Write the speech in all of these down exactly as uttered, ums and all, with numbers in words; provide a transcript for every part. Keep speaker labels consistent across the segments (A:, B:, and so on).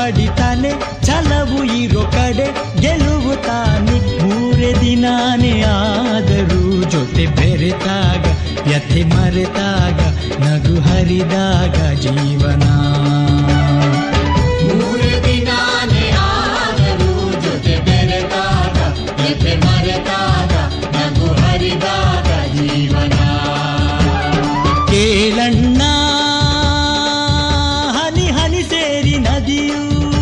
A: ಪಡಿತಾನೆ, ಛಲವು ಇರೋ ಕಡೆ ಗೆಲುವು ತಾನೆ. ಮೂರೇ ದಿನಾನೇ ಆದರೂ ಜೊತೆ ಬೆರೆತಾಗ, ವ್ಯಥೆ ಮರೆತಾಗ, ನಗು ಹರಿದಾಗ ಜೀವನ.
B: ಮೂರೇ ದಿನಾನೇ ಆದರೂ ಜೊತೆ ಬೆರೆತಾಗ, ವ್ಯಥೆ ಮರೆತಾಗ, ನಗು ಹರಿದಾಗ ಜೀವನ.
A: ಕೇಳಣ್ಣ ಹನಿ ಹನಿ ಸೇರಿ ನದಿಯು,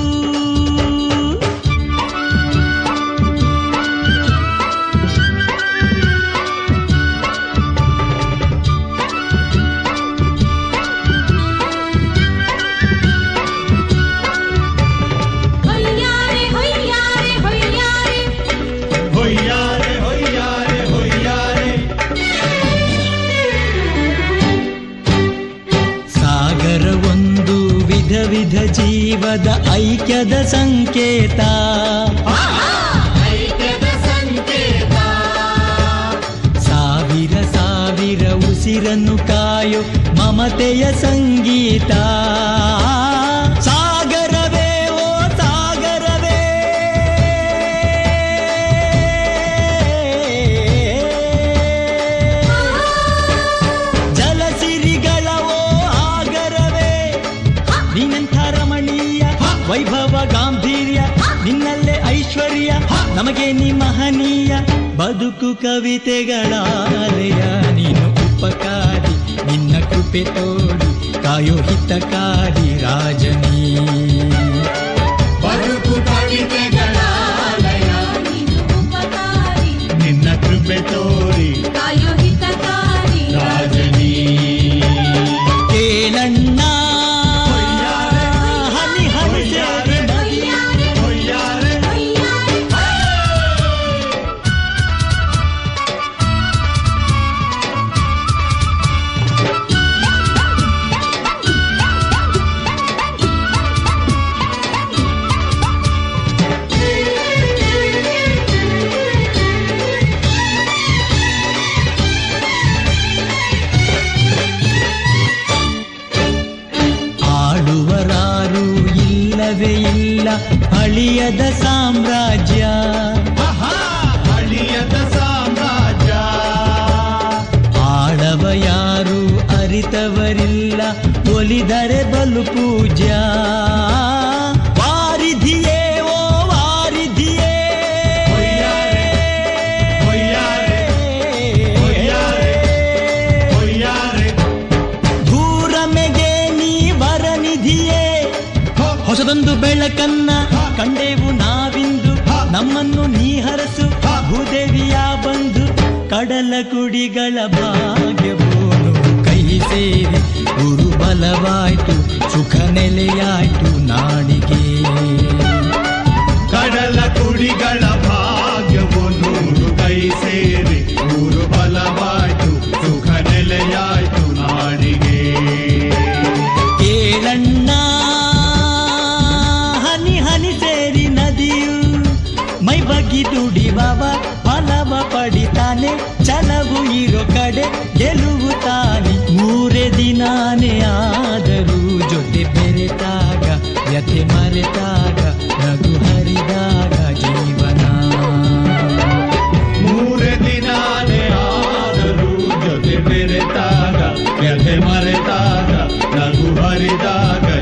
A: ವಿಧ ಜೀವದ ಐಕ್ಯದ ಸಂಕೇತ,
B: ಐಕ್ಯದ ಸಂಕೇತ.
A: ಸಾವಿರ ಸಾವಿರ ಉಸಿರನ್ನು ಕಾಯೋ ಮಮತೆಯ ಸಂಗೀತ. ಸಾಗರವೇ ಓ ಸಾಗರವೇ, ಜಲಸಿರಿಗಳ ಓ ಆಗರವೇ, ನೀನಂಥ ರಮಣೀಯ ವೈಭವ ಗಾಂಭೀರ್ಯ, ನಿನ್ನಲ್ಲೇ ಐಶ್ವರ್ಯ, ನಮಗೆ ನೀ ಮಹನೀಯ. ಬದುಕು ಕವಿತೆಗಳಾಲಯ, ನೀನು ಉಪಕಾರಿ, ನಿನ್ನ ಕೃಪೆ ತೋಡಿ ಕಾಯೋ ಹಿತಕಾರಿ ರಾಜನೀ.
B: ಬದುಕು ಕವಿತೆಗಳಾಲಯ, ನೀನು ಉಪಕಾರಿ,
C: ನಿನ್ನ ಕೃಪೆ ತೋಡಿ
B: ಕಾಯೋ ಹಿತಕಾರಿ ರಾಜನೀ.
A: ಕೇಳಣ್ಣ ಇಲ್ಲ ಅಳಿಯದ ಸಾಮ್ರಾಜ್ಯ,
C: ಅಳಿಯದ ಸಾಮ್ರಾಜ್ಯ.
A: ಆಳವ ಯಾರು ಅರಿತವರಿಲ್ಲ, ಒಲಿದರೆ ಬಲು ಪೂಜ್ಯ. ವಾರಿಧಿಯೇ ಓ ವಾರಿಧಿಯೇ, ಭೂರಮೆಗೆ ನೀ ವರನಿಧಿಯೇ. ಹೊಸದೊಂದು ಬೆಳಕನ್ನ ಕಂಡೆವು ನಾವಿಂದು, ನಮ್ಮನ್ನು ನೀ ಹರಸು ಭೂದೇವಿಯ ಬಂಧು. ಕಡಲ ಕುಡಿಗಳ ಭಾಗ್ಯವೋನು ಕೈ ಸೇರಿ ಗುರು ಬಲವಾಯ್ತು, ಸುಖ ನೆಲೆಯಾಯ್ತು ನಾಡಿಗೆ.
C: ಕಡಲ ಕುಡಿಗಳ ಭಾಗ್ಯವು ನೂರು ಕೈ ಸೇರಿ ಗುರು ಬಲವಾಯ್ತು, ಸುಖ ನೆಲೆಯಾಯ್ತು ನಾಡಿಗೆ.
A: ಕೇಳಣ್ಣ ಹನಿ ಹನಿ ಸೇರಿ ನದಿಯು, ಮೈ ಬಗ್ಗಿ ದುಡಿಬವ ಫಲವ ಪಡಿತಾನೆ, ಛಲವು ಇರೋ ಕಡೆ ಗೆಲುವು ತಾನೆ. ಮೂರೇ ದಿನಾನೇ ಆದರೂ ಜೊತೆ ಬೆರೆತಾಗ, ವ್ಯಥೆ ಮರೆತಾಗ, ನಗು ಹರಿದಾಗ ಜೀವನ.
C: ಮೂರೇ ದಿನಾನೇ ಆದರೂ ಜೊತೆ ಬೆರೆತಾಗ, ವ್ಯಥೆ ಮರೆತಾಗ, ನಗು ಹರಿದಾಗ